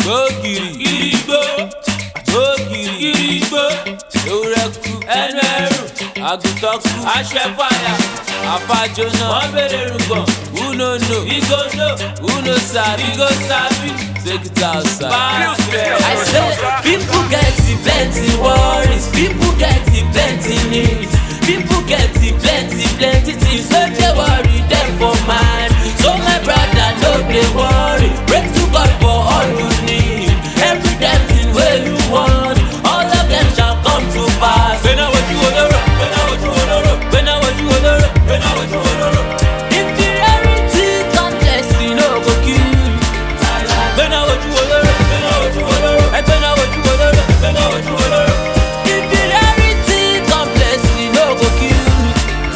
Go Kirigbo, go Kirigbo, Yoreku, Enweru, Agutoku, Ashefaya, Afajona, Obererugo, who no know, he go know, who no sabi, he go sabi, take it outside. I said, people get the plenty worries, people get the plenty needs, people get the plenty things, so they worry them for mine. So my brother, no they worry, pray to God for all you need, every damn thing where you want, all of them shall come to pass. When I want you on the road, when I want you on the road, when I want you on the road, when I want you on the road. Inferiority complex, you know, go kill you. When I want you on the road, when I want you on the road, when I want you on the road, when I want you on the road. Inferiority complex, you know, go kill you.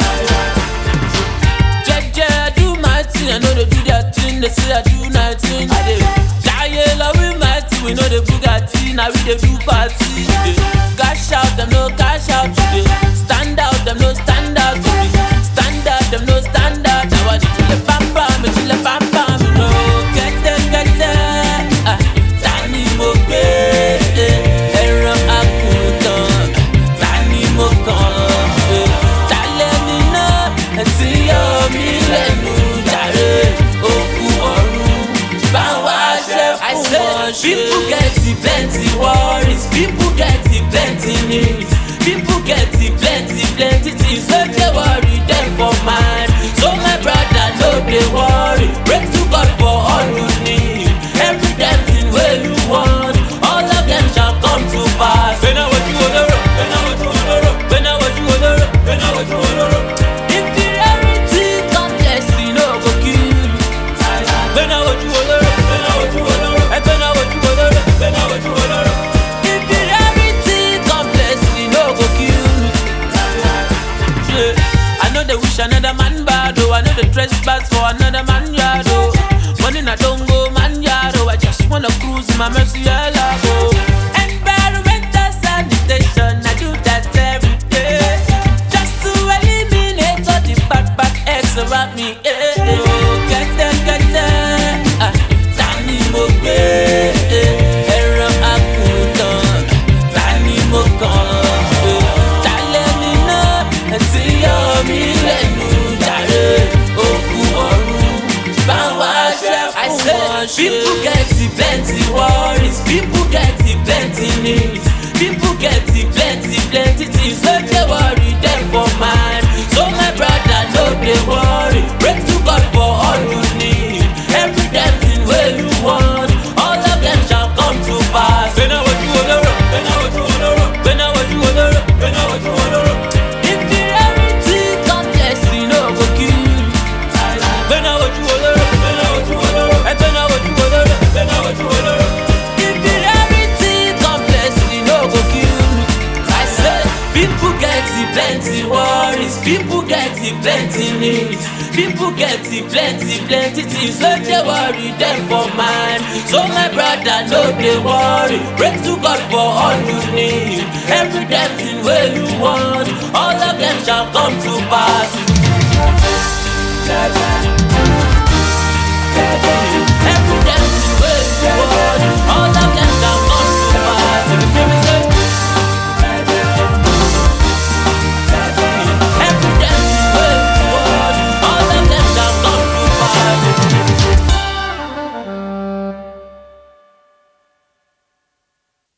Jeje, I do my thing, I know they do their thing, they say I do nothing. I dey die love with my thing, we know the Bugatti, now we dey do party. Cash out, them no cash out today. Stand out, them no stand out today. Stand out, them no stand out. I want you to the pampa, me to the pampa, me no get it. Tani mo gbe, ẹran akutan. Tani mo kan, tale mi na, ti yo mi lẹ́nu jàre. Oku ọ̀run, báwa ṣe fún wọn ṣe. People get the plenty worries, people get the plenty needs, people get the plenty things, so they worry them for mine. So my brother, no they worry, pray to God for all you need, every damn thing where you want, all of them shall come to pass. When I want you on the road, when I want you on the road, when I want you on the road, when I want you on the road. Inferiority complex, you know, go kill you. When I want you on the road, when I want you on the road, when I want you on the road, when I want you on the road. Inferiority complex, you know, go kill you. Yeah. I know they wish another man bad, oh. I know they trespass for another man yard, oh. Money I don't go man yard, oh. I just wanna cruise in my mercy, I love, oh. Environmental sanitation, I do that every day, just to eliminate all the bad eggs around me, oh. Get them, Tani mo gbe, ẹran akutan. Tani mo kan, tale mi na, ti yo mi lẹ́nu jàre. Oku ọ̀run, báwa ṣe fún wọn ṣe. People get the plenty worries, people get the plenty needs, people get the plenty things, so they worry them for mine. So my brother, no they worry, pray to God for all you need, every damn thing where you want, all of them shall come to pass. When I want you on the road, when I want you on the road, when I want you on the road, when I want you on the road. Inferiority complex, you know, go kill you. When I want you on the road, when I want you on the road, when I want you on the road, when I want you on the road. Inferiority complex, you know, go kill you. I said, people get the plenty worries, people get the plenty needs, people get the plenty things, so they worry them for mine. So my brother, no they worry, pray to God for all you need, every damn thing where you want, all of them shall come to pass.